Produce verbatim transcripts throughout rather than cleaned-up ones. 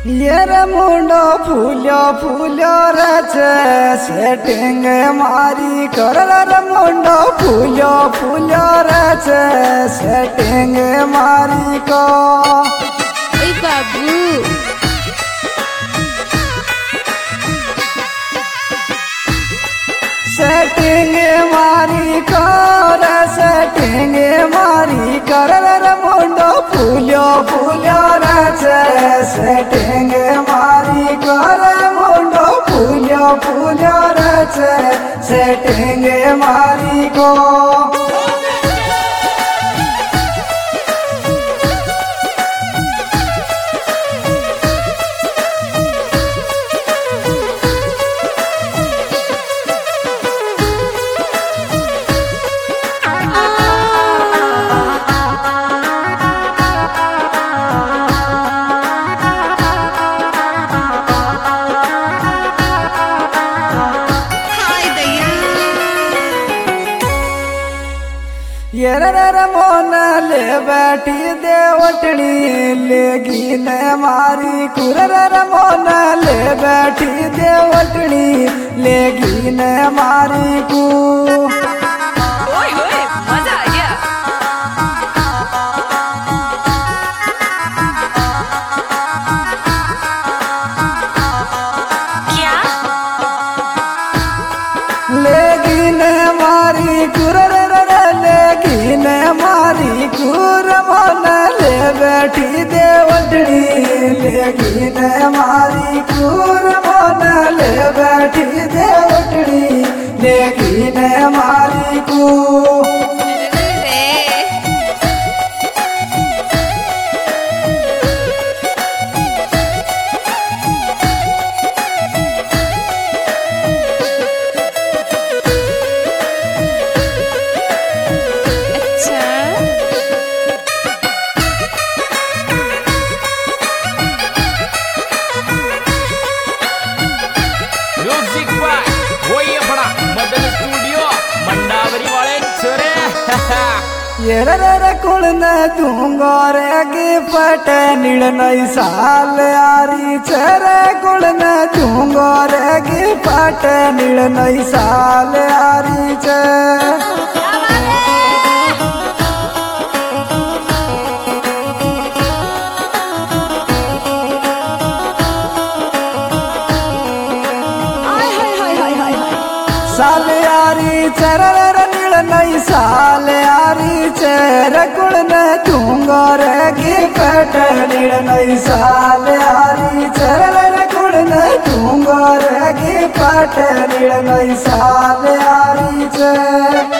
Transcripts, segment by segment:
ये रे मुंडो फूलो फूलो रचे सेटिंग मारी कर रे मुंडो फूलो फूलो रचे सेटिंग मारी को ओए बाबू सेटिंग मारी कर सेटिंग मारी कर रे मुंडो फूलो फूलो रचे सेटिंग मारी कर मुंडो फूलो फूलो रचे सेटिंग मारी को ये रे मोन ले बैठी देवटनी लेगी न मारी कुर रे मोन ले बैठी देवटनी लेगी न मारी कु ओए ओए मजा आ गया क्या लेगी न मारी कुर लेगी न मारी कुर मोन ले बैठी देवटनी लेगी न मारी कुर मोन ले बैठी देवटनी लेगी न मारी कु ये रे कुल न दूंगा रे गिफ्ट नील नई साल यारी चेरे कुल न दूंगा रे गिफ्ट नील नई साल यारी चे साल यारी चेरे नील नई साल यारी चेर कुल न दूंगा रे गिफ्ट नील नई साल यारी चेर कुल न दूंगा रे गिफ्ट नील नई साल यारी चेर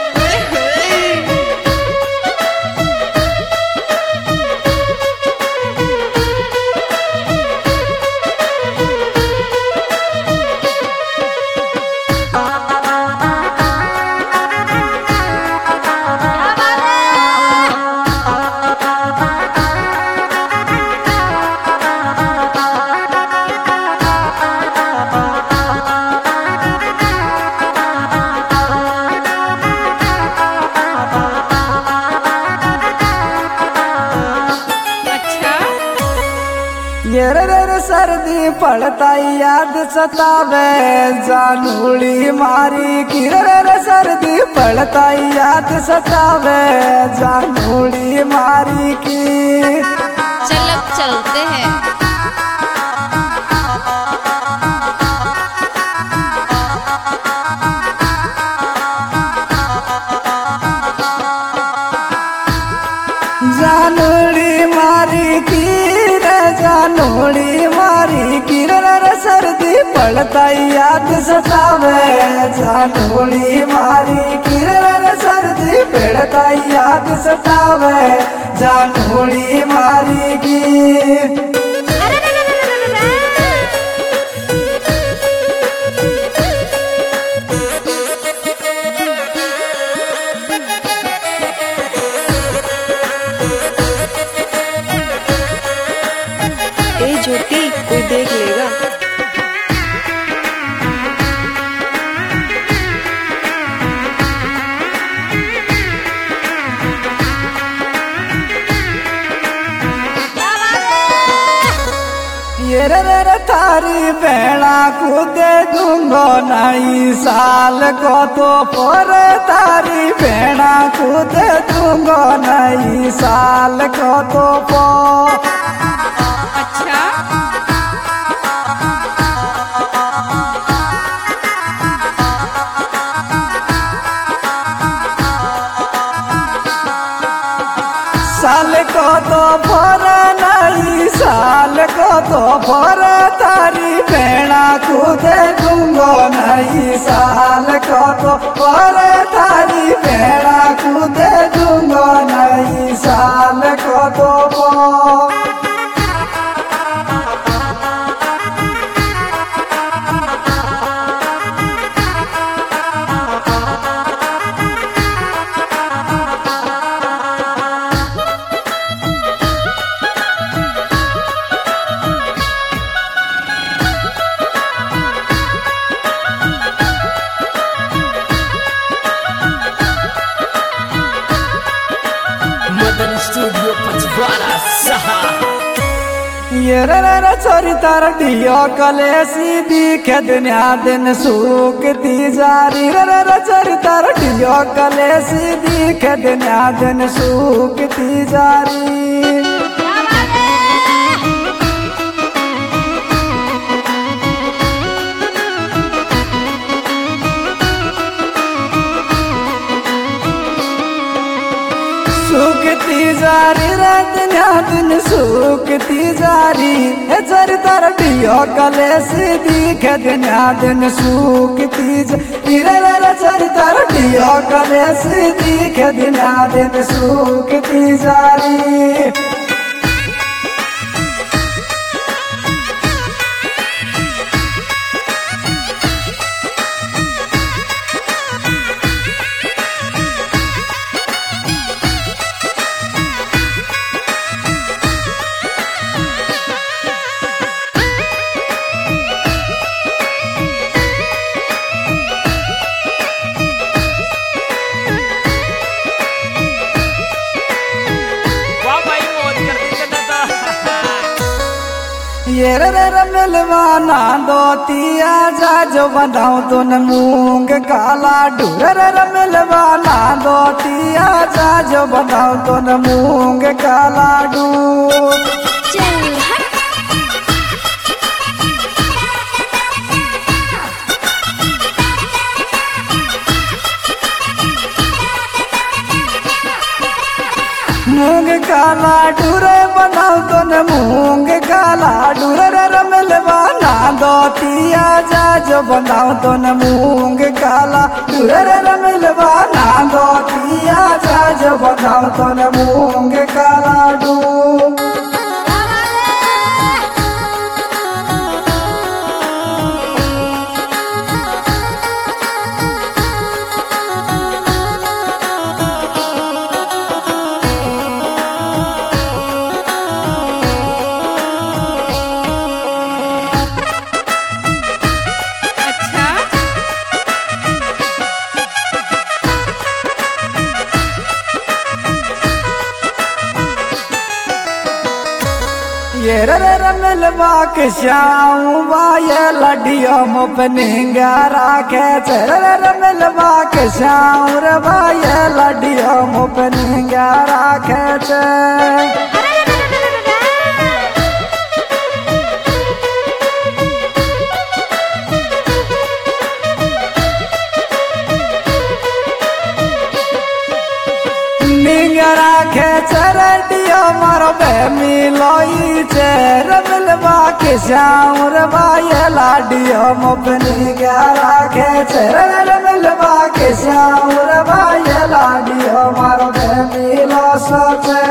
ये रे सर्दी पड़ता याद सतावे जानूड़ी मारी की रे सर्दी पड़ता याद सतावे जानूड़ी मारी की चल अब चलते हैं जानूड़ी मारी की जानूड़ी मारी की रे सर्दी पड़ता याद सतावे जानूड़ी मारी की रे सर्दी पड़ता याद सतावे जानूड़ी मारी की ज्योति कोई देख लेगा ये रे रे रे थारी बेड़ा कूदे दूंगो नई साल को तो पर तारी बेड़ा कूदे दूंगो नई साल को तो पर अच्छा साल को तो पर नई साल को तो पर तारी बेड़ा कूदे दूंगो नई साल को तो पर तारी बेड़ा कूदे दूंगो नई साल को तो पर मदन स्टूडियो पचवाड़ा सहा ये रे रे रे छोरी तार दियो कलेसी दिखे दुनिया दिन सूखती जारी रे रे रे छोरी तार दियो कलेसी दिखे दुनिया दिन सूखती जारी सूखती जारी रात दिन सूखती जारी हे चर तार दियो कलेसी दिखे दुनिया दिन सूखती जारी रे रे रे चर तार दियो कलेसी दिखे दुनिया दिन सूखती जारी ये रे रे रे मिलवाना दोतिया जा जो बनाऊं तो न मूंग काला डूर रे रे मिलवाना दोतिया जा जो बनाऊं तो न मूंग काला डूर मूंग काला डूरे बनाओ तो न मूंग काला डूरे रे रमलवाना दोतिया जा जो बनाओ तो न मूंग काला डूरे रे रमलवाना दोतिया जा जो बनाओ तो न मूंग काला डूर ये रे रे रे मिलवा के श्याऊ वाये लडियो मुपनिंगा राखे रे रे रे मिलवा के श्याऊ रे वाये लडियो मुपनिंगा राखे राखे चरडियो मारो बेमी लोई चेर मिलवा के श्याम रे बाये लाडियो मोपनी क्या राखे चेर मिलवा के श्याम रे बाये लाडियो मारो बेमी लो सोचे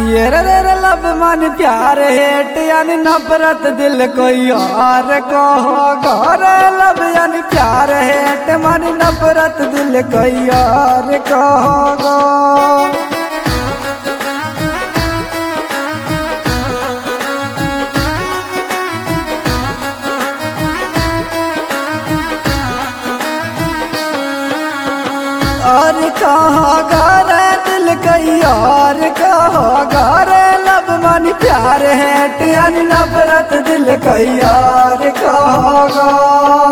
ये रे रे रे लब मन प्यार हेट यानी नफरत दिल कोई और कहो घर लब यानी प्यार हेट मन नफरत दिल कोई और कहो। और कहो घर दिल कई और कहो घर लब मन प्यार है यानी नफरत दिल कई और कहो।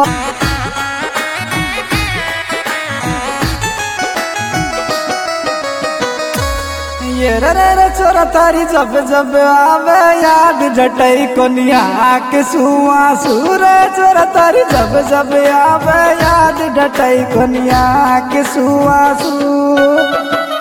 ये रे रे रे चोरा तारी जब जब आवे याद जटई कोनिया के सुआ सूर चोरा तारी जब जब आवे याद जटई कोनिया के सुआ सूर।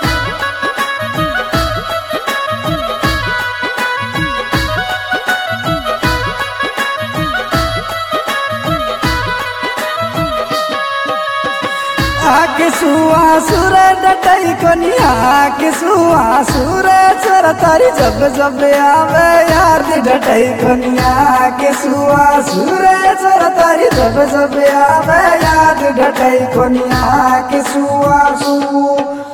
आके सुआ सुर डटई कोनिया के सुआ सुर चोरा तारी जब जब आवे याद डटई कोनिया के सुआ सुर चोरा तारी जब जब आवे याद डटई कोनिया के सुआ सू।